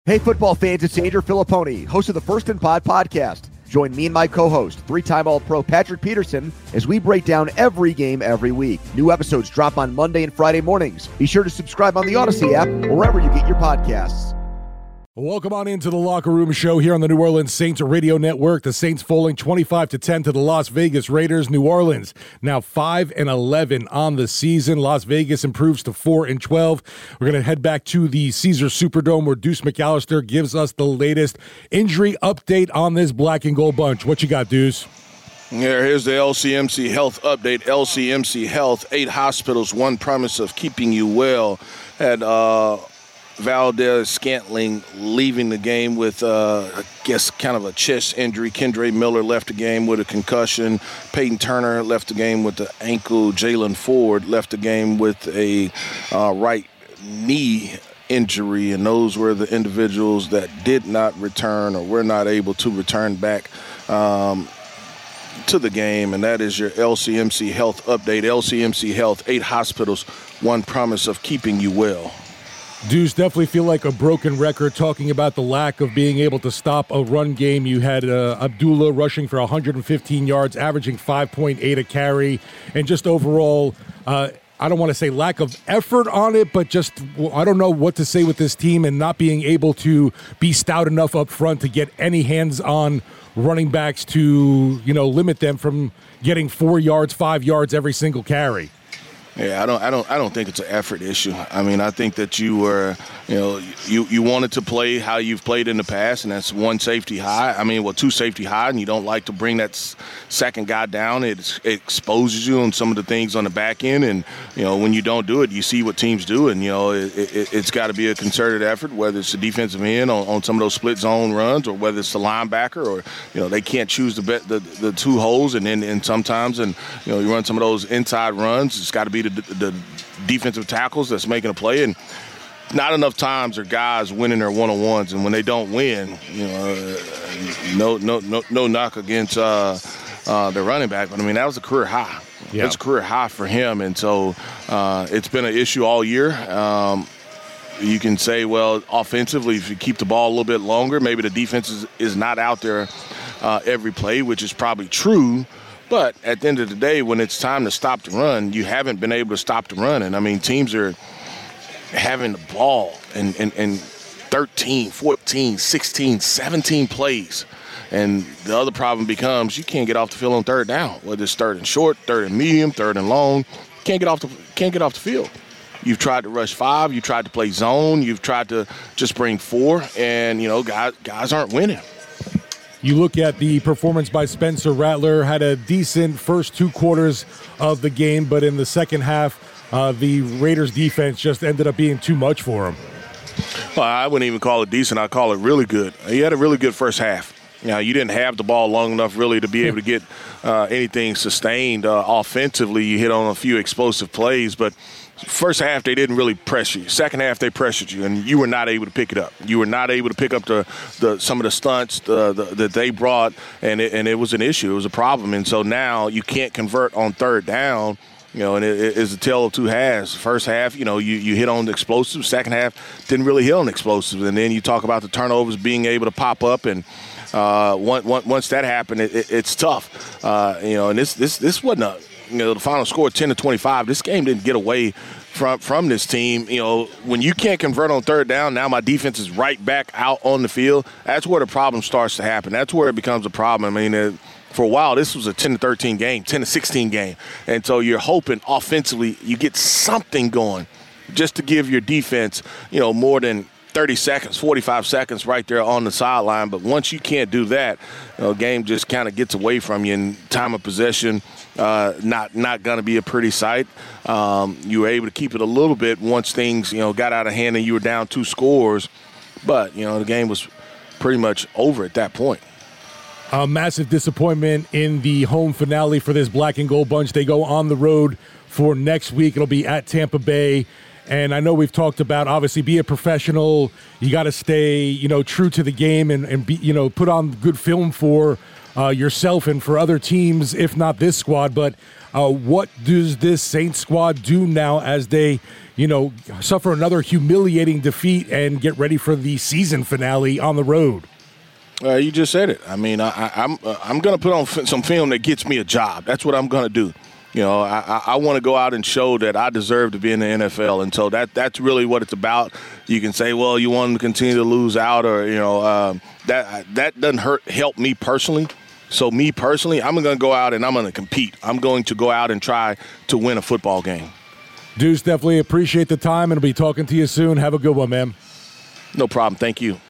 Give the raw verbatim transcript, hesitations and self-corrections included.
Hey, football fans, it's Andrew Filipponi, host of the First and Pod podcast. Join me and my co-host, three-time All-Pro Patrick Peterson, as we break down every game every week. New episodes drop on Monday and Friday mornings. Be sure to subscribe on the Odyssey app or wherever you get your podcasts. Welcome on into the Locker Room Show here on the New Orleans Saints Radio Network. The Saints falling twenty-five to ten to the Las Vegas Raiders. New Orleans now five and eleven on the season. Las Vegas improves to four and twelve. We're going to head back to the Caesars Superdome where Deuce McAllister gives us the latest injury update on this black and gold bunch. What you got, Deuce? Yeah, here's the L C M C Health update. L C M C Health, eight hospitals, one promise of keeping you well. Had uh Valdez-Scantling leaving the game with, uh, I guess, kind of a chest injury. Kendre Miller left the game with a concussion. Peyton Turner left the game with the ankle. Jalen Ford left the game with a uh, right knee injury. And those were the individuals that did not return or were not able to return back um, to the game. And that is your L C M C Health update. L C M C Health, eight hospitals, one promise of keeping you well. Deuce, definitely feel like a broken record talking about the lack of being able to stop a run game. You had uh, Abdullah rushing for one hundred fifteen yards, averaging five point eight a carry, and just overall, uh, I don't want to say lack of effort on it, but just I don't know what to say with this team and not being able to be stout enough up front to get any hands-on running backs to, you know, limit them from getting four yards, five yards every single carry. Yeah, I don't, I don't, I don't think it's an effort issue. I mean, I think that you were, you know, you, you wanted to play how you've played in the past, and that's one safety high. I mean, well, two safety high, and you don't like to bring that second guy down. It, it exposes you on some of the things on the back end, and you know, when you don't do it, you see what teams do, and you know, it, it, it's got to be a concerted effort, whether it's the defensive end on, on some of those split zone runs, or whether it's the linebacker, or you know, they can't choose the the, the two holes, and then and sometimes, and you know, you run some of those inside runs. It's got to be the, the defensive tackles that's making a play, and not enough times are guys winning their one-on-ones, and when they don't win, you know, uh, no, no, no, no knock against uh, uh, the running back, but I mean that was a career high. Yeah. It's a career high for him, and so uh, it's been an issue all year. Um, you can say, well, offensively, if you keep the ball a little bit longer, maybe the defense is, is not out there uh, every play, which is probably true. But at the end of the day, when it's time to stop the run, you haven't been able to stop the run. And, I mean, teams are having the ball in, in, in thirteen, fourteen, sixteen, seventeen plays. And the other problem becomes you can't get off the field on third down, whether it's third and short, third and medium, third and long. You can't get off the, can't get off the field. You've tried to rush five. You've tried to play zone. You've tried to just bring four. And, you know, guys, guys aren't winning. You look at the performance by Spencer Rattler, had a decent first two quarters of the game, but in the second half, uh, the Raiders defense just ended up being too much for him. Well, I wouldn't even call it decent. I'd call it really good. He had a really good first half. You know, you didn't have the ball long enough really to be able to get uh, anything sustained uh, offensively. You hit on a few explosive plays, but first half, they didn't really pressure you. Second half, they pressured you, and you were not able to pick it up. You were not able to pick up the, the some of the stunts the, the, that they brought, and it, and it was an issue. It was a problem. And so now you can't convert on third down, you know, and it, it is a tale of two halves. First half, you know, you, you hit on the explosives. Second half, didn't really hit on the explosives. And then you talk about the turnovers being able to pop up, and uh, once, once that happened, it, it, it's tough. Uh, you know, and this this this wasn't a – you know, the final score ten to twenty-five. This game didn't get away from from this team. You know, when you can't convert on third down, now my defense is right back out on the field. That's where the problem starts to happen. That's where it becomes a problem. I mean, uh, for a while, this was a ten to thirteen game, ten to sixteen game. And so you're hoping offensively you get something going just to give your defense, you know, more than thirty seconds, forty-five seconds right there on the sideline. But once you can't do that, you know, game just kind of gets away from you, and time of possession, uh, not not going to be a pretty sight. Um, you were able to keep it a little bit once things, you know, got out of hand and you were down two scores. But, you know, the game was pretty much over at that point. A massive disappointment in the home finale for this black and gold bunch. They go on the road for next week. It'll be at Tampa Bay. And I know we've talked about, obviously, be a professional. You got to stay, you know, true to the game and, and be, you know, put on good film for uh, yourself and for other teams, if not this squad. But Uh, what does this Saints squad do now as they, you know, suffer another humiliating defeat and get ready for the season finale on the road? Uh, you just said it. I mean, I, I, I'm uh, I'm going to put on f- some film that gets me a job. That's what I'm going to do. You know, I, I, I want to go out and show that I deserve to be in the N F L, and so that that's really what it's about. You can say, well, you want them to continue to lose out, or you know, uh, that that doesn't hurt help me personally. So me personally, I'm going to go out and I'm going to compete. I'm going to go out and try to win a football game. Deuce, definitely appreciate the time, and I'll be talking to you soon. Have a good one, man. No problem. Thank you.